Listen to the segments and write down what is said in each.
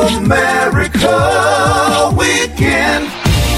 America Weekend.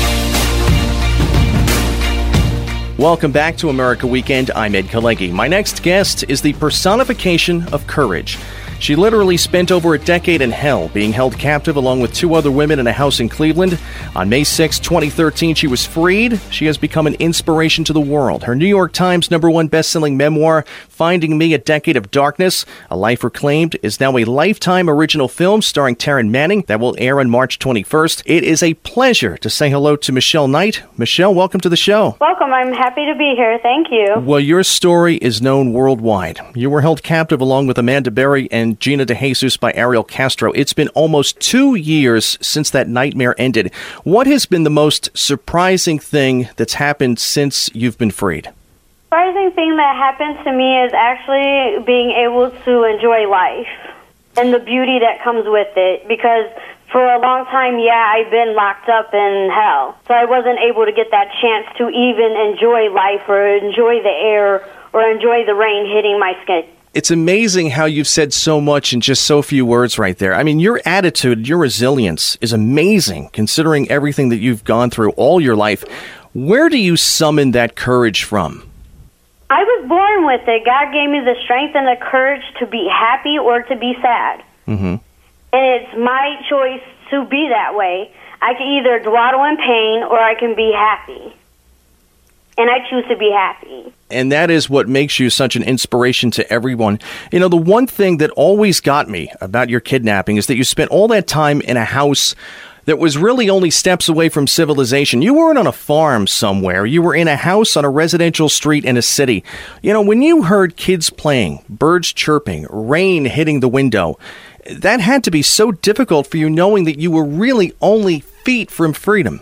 Welcome back to America Weekend. I'm Ed Kalegi. My next guest is the personification of courage. She literally spent over a decade in hell, being held captive along with two other women in a house in Cleveland. On May 6, 2013, she was freed. She has become an inspiration to the world. Her New York Times #1 best-selling memoir, Finding Me, A Decade of Darkness, A Life Reclaimed, is now a Lifetime original film starring Taryn Manning that will air on March 21st. It is a pleasure to say hello to Michelle Knight. Michelle, welcome to the show. Welcome. I'm happy to be here. Thank you. Well, your story is known worldwide. You were held captive along with Amanda Berry and Gina DeJesus by Ariel Castro. It's been almost 2 years since that nightmare ended. What has been the most surprising thing that's happened since you've been freed? Surprising thing that happened to me is actually being able to enjoy life and the beauty that comes with it, because for a long time, I've been locked up in hell. So I wasn't able to get that chance to even enjoy life or enjoy the air or enjoy the rain hitting my skin. It's amazing how you've said so much in just so few words right there. I mean, your attitude, your resilience is amazing considering everything that you've gone through all your life. Where do you summon that courage from? I was born with it. God gave me the strength and the courage to be happy or to be sad. Mm-hmm. And it's my choice to be that way. I can either dwaddle in pain or I can be happy. And I choose to be happy. And that is what makes you such an inspiration to everyone. You know, the one thing that always got me about your kidnapping is that you spent all that time in a house that was really only steps away from civilization. You weren't on a farm somewhere. You were in a house on a residential street in a city. You know, when you heard kids playing, birds chirping, rain hitting the window, that had to be so difficult for you, knowing that you were really only feet from freedom.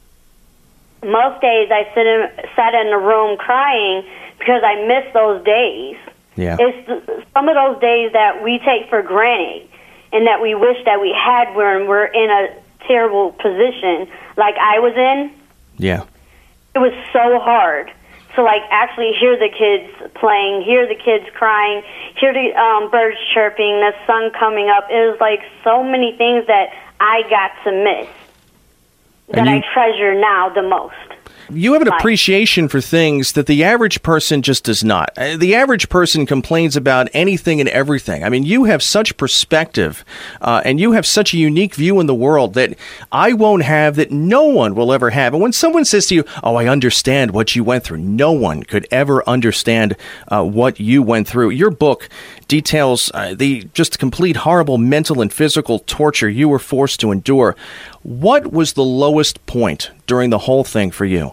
Most days I sat in the room crying because I miss those days. Yeah. It's some of those days that we take for granted and that we wish that we had when we're in a terrible position like I was in. Yeah. It was so hard to actually hear the kids playing, hear the kids crying, hear the birds chirping, the sun coming up. It was so many things that I got to miss. That I treasure now the most. You have an appreciation for things that the average person just does not. The average person complains about anything and everything. I mean, you have such perspective, and you have such a unique view in the world that I won't have, that no one will ever have. And when someone says to you, "Oh, I understand what you went through," no one could ever understand what you went through. Your book details the just complete horrible mental and physical torture you were forced to endure. What was the lowest point during the whole thing for you?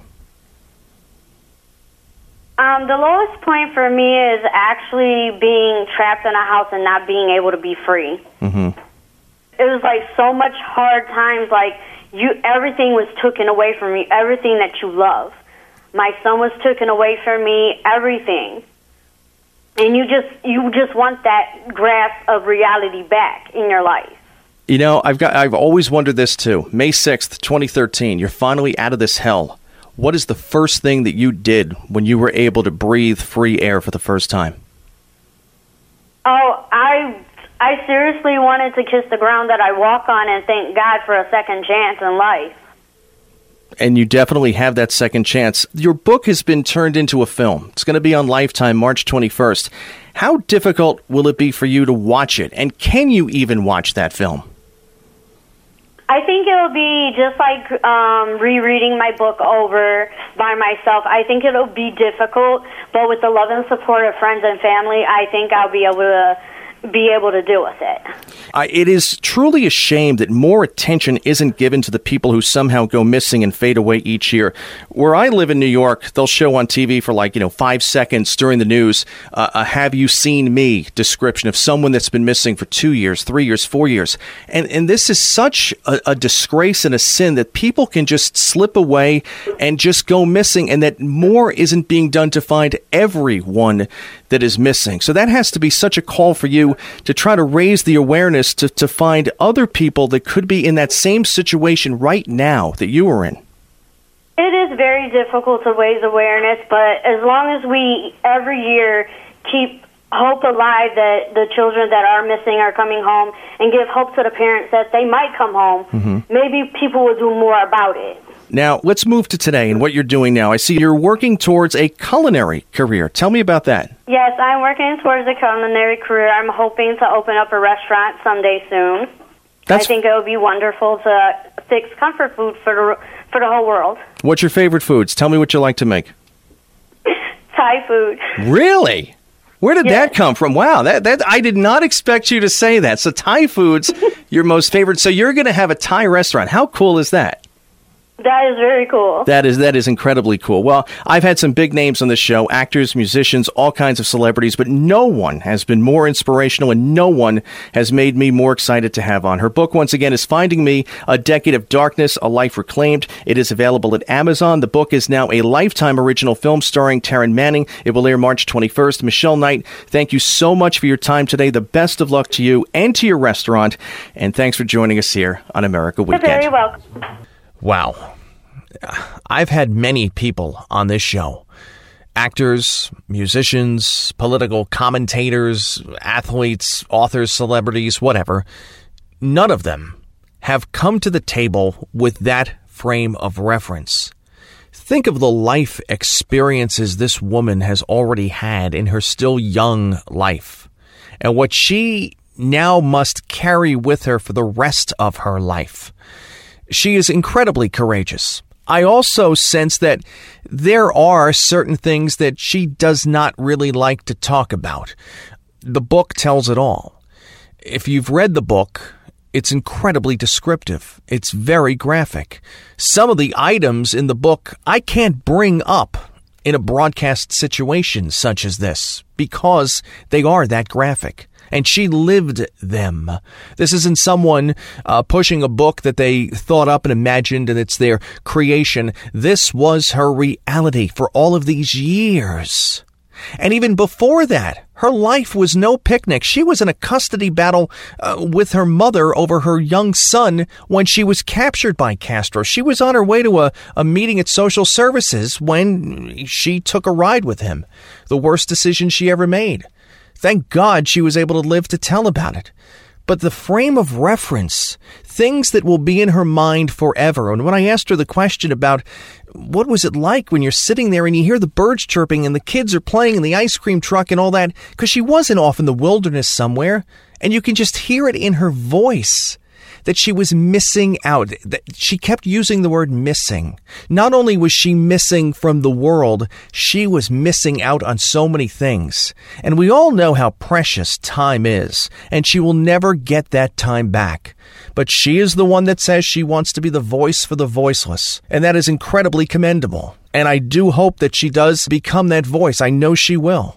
The lowest point for me is actually being trapped in a house and not being able to be free. Mm-hmm. It was so much hard times. Everything was taken away from me. Everything that you love. My son was taken away from me. Everything. And you just want that grasp of reality back in your life. You know, I've always wondered this too. May 6th, 2013, you're finally out of this hell. What is the first thing that you did when you were able to breathe free air for the first time? Oh, I seriously wanted to kiss the ground that I walk on and thank God for a second chance in life. And you definitely have that second chance. Your book has been turned into a film. It's going to be on Lifetime March 21st. How difficult will it be for you to watch it? And can you even watch that film? I think it'll be just like rereading my book over by myself. I think it'll be difficult, but with the love and support of friends and family, I think I'll be able to deal with it. It is truly a shame that more attention isn't given to the people who somehow go missing and fade away each year. Where I live in New York, they'll show on TV for 5 seconds during the news a "Have you seen me?" description of someone that's been missing for 2 years, 3 years, 4 years. And this is such a disgrace and a sin that people can just slip away and just go missing, and that more isn't being done to find everyone that is missing. So that has to be such a call for you to try to raise the awareness to find other people that could be in that same situation right now that you are in. It is very difficult to raise awareness, but as long as we every year keep hope alive that the children that are missing are coming home, and give hope to the parents that they might come home. Maybe people will do more about it. Now, let's move to today and what you're doing now. I see you're working towards a culinary career. Tell me about that. Yes, I'm working towards a culinary career. I'm hoping to open up a restaurant someday soon. I think it would be wonderful to fix comfort food for the whole world. What's your favorite foods? Tell me what you like to make. Thai food. Really? Where did that come from? Wow, that I did not expect you to say that. So Thai food's your most favorite. So you're going to have a Thai restaurant. How cool is that? That is very cool. That is incredibly cool. Well, I've had some big names on the show, actors, musicians, all kinds of celebrities, but no one has been more inspirational and no one has made me more excited to have on. Her book, once again, is Finding Me, A Decade of Darkness, A Life Reclaimed. It is available at Amazon. The book is now a Lifetime original film starring Taryn Manning. It will air March 21st. Michelle Knight, thank you so much for your time today. The best of luck to you and to your restaurant. And thanks for joining us here on America Weekend. You're very welcome. Wow. I've had many people on this show. Actors, musicians, political commentators, athletes, authors, celebrities, whatever. None of them have come to the table with that frame of reference. Think of the life experiences this woman has already had in her still young life, and what she now must carry with her for the rest of her life. She is incredibly courageous. I also sense that there are certain things that she does not really like to talk about. The book tells it all. If you've read the book, it's incredibly descriptive. It's very graphic. Some of the items in the book I can't bring up in a broadcast situation such as this because they are that graphic. And she lived them. This isn't someone pushing a book that they thought up and imagined and it's their creation. This was her reality for all of these years. And even before that, her life was no picnic. She was in a custody battle with her mother over her young son when she was captured by Castro. She was on her way to a meeting at social services when she took a ride with him. The worst decision she ever made. Thank God she was able to live to tell about it. But the frame of reference, things that will be in her mind forever. And when I asked her the question about what was it like when you're sitting there and you hear the birds chirping and the kids are playing in the ice cream truck and all that, because she wasn't off in the wilderness somewhere, and you can just hear it in her voice that she was missing out. That she kept using the word missing. Not only was she missing from the world, she was missing out on so many things. And we all know how precious time is, and she will never get that time back. But she is the one that says she wants to be the voice for the voiceless, and that is incredibly commendable. And I do hope that she does become that voice. I know she will.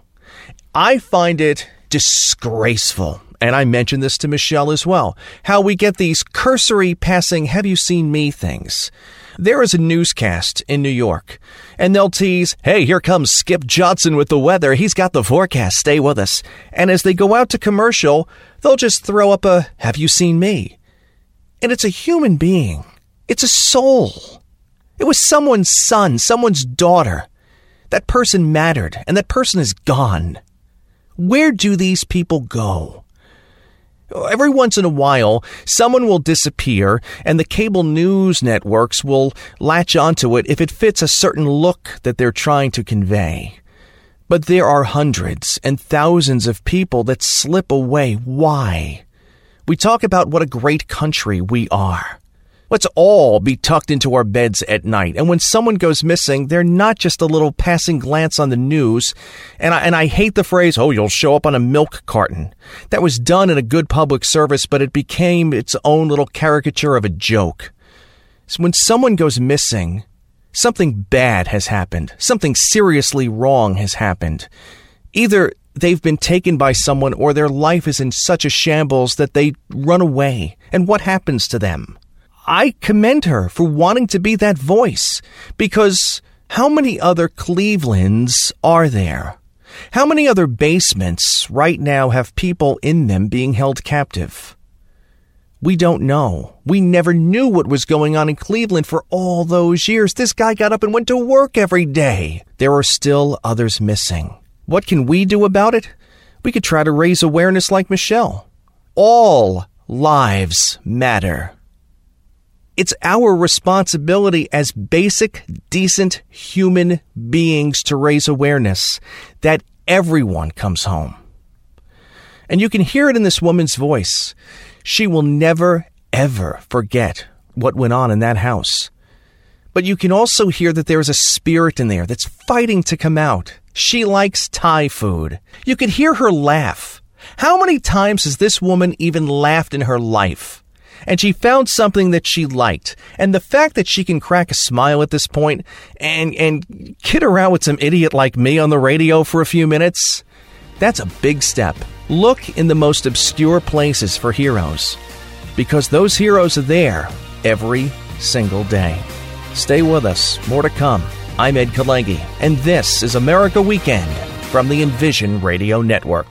I find it disgraceful, and I mentioned this to Michelle as well, how we get these cursory passing have you seen me things. There is a newscast in New York, and they'll tease, hey, here comes Skip Johnson with the weather. He's got the forecast. Stay with us. And as they go out to commercial, they'll just throw up a have you seen me? And it's a human being. It's a soul. It was someone's son, someone's daughter. That person mattered, and that person is gone. Where do these people go? Every once in a while, someone will disappear, and the cable news networks will latch onto it if it fits a certain look that they're trying to convey. But there are hundreds and thousands of people that slip away. Why? We talk about what a great country we are. Let's all be tucked into our beds at night. And when someone goes missing, they're not just a little passing glance on the news. And I hate the phrase, oh, you'll show up on a milk carton. That was done in a good public service, but it became its own little caricature of a joke. So when someone goes missing, something bad has happened. Something seriously wrong has happened. Either they've been taken by someone or their life is in such a shambles that they run away. And what happens to them? I commend her for wanting to be that voice, because how many other Clevelands are there? How many other basements right now have people in them being held captive? We don't know. We never knew what was going on in Cleveland for all those years. This guy got up and went to work every day. There are still others missing. What can we do about it? We could try to raise awareness like Michelle. All lives matter. It's our responsibility as basic, decent human beings to raise awareness that everyone comes home. And you can hear it in this woman's voice. She will never, ever forget what went on in that house. But you can also hear that there is a spirit in there that's fighting to come out. She likes Thai food. You could hear her laugh. How many times has this woman even laughed in her life? And she found something that she liked. And the fact that she can crack a smile at this point and kid around with some idiot like me on the radio for a few minutes, that's a big step. Look in the most obscure places for heroes, because those heroes are there every single day. Stay with us. More to come. I'm Ed Kalegi, and this is America Weekend from the Envision Radio Network.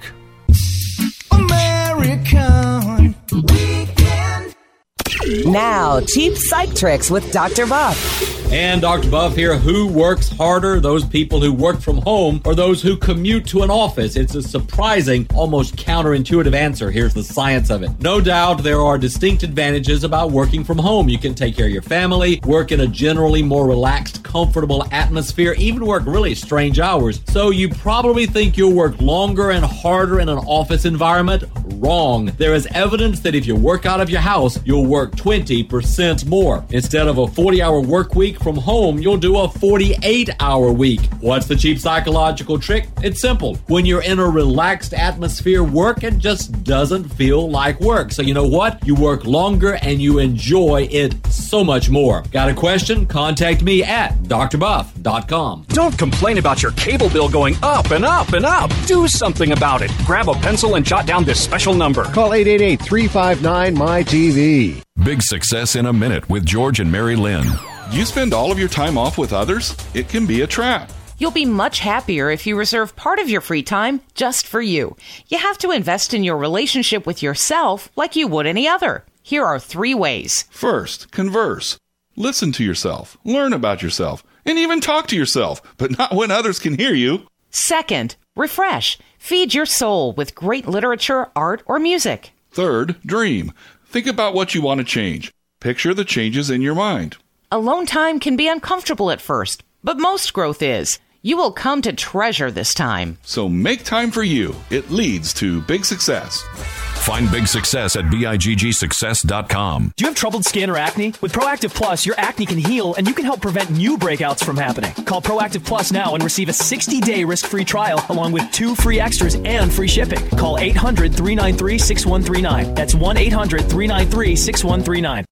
American Weekend. Now, cheap psych tricks with Dr. Buff. And Dr. Buff here. Who works harder, those people who work from home or those who commute to an office? It's a surprising, almost counterintuitive answer. Here's the science of it. No doubt there are distinct advantages about working from home. You can take care of your family, work in a generally more relaxed, comfortable atmosphere, even work really strange hours. So you probably think you'll work longer and harder in an office environment. Wrong. There is evidence that if you work out of your house, you'll work 20% more. Instead of a 40-hour work week from home, you'll do a 48-hour week. What's the cheap psychological trick? It's simple. When you're in a relaxed atmosphere, work, it just doesn't feel like work. So you know what? You work longer and you enjoy it so much more. Got a question? Contact me at drbuff.com. Don't complain about your cable bill going up and up and up. Do something about it. Grab a pencil and jot down this special number. Call 888-359-MY-TV. Big Success in a Minute with George and Mary Lynn. You spend all of your time off with others? It can be a trap. You'll be much happier if you reserve part of your free time just for you. You have to invest in your relationship with yourself like you would any other. Here are 3 ways. First, converse. Listen to yourself, learn about yourself, and even talk to yourself, but not when others can hear you. Second, refresh. Feed your soul with great literature, art, or music. Third, dream. Think about what you want to change. Picture the changes in your mind. Alone time can be uncomfortable at first, but most growth is. You will come to treasure this time. So make time for you. It leads to big success. Find big success at BIGGsuccess.com. Do you have troubled skin or acne? With Proactive Plus, your acne can heal and you can help prevent new breakouts from happening. Call Proactive Plus now and receive a 60-day risk-free trial along with 2 free extras and free shipping. Call 800-393-6139. That's 1-800-393-6139.